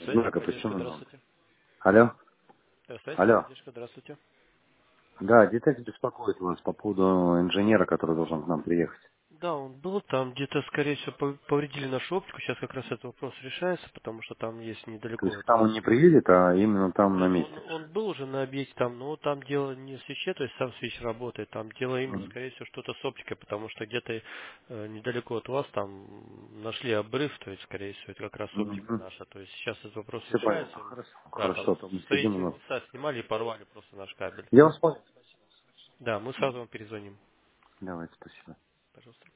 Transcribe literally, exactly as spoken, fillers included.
связи, Однако, поддержка, почему нам? здравствуйте. Алло? Связи, Алло? поддержка, здравствуйте. Да, детектив беспокоит вас по поводу инженера, который должен к нам приехать. Да, он был там, где-то, скорее всего, пов- повредили нашу оптику. Сейчас как раз этот вопрос решается, потому что там есть То недалеко есть от там вас. он не приедет, а именно там на Не, он, месте. он был уже на объекте там, но там дело не в свече, то есть сам свеч работает, там дело именно, Мгм. скорее всего, что-то с оптикой, потому что где-то э, недалеко от вас там нашли обрыв, то есть, скорее всего, это как раз оптика Мгм. наша. То есть сейчас этот вопрос Все решается. понятно, хорошо. Да, там Хорошо, там мы сидим у строители нас. МИСа снимали и порвали просто наш кабель. Я вас понял. Да, мы сразу вам перезвоним. Давайте, спасибо. Пожалуйста.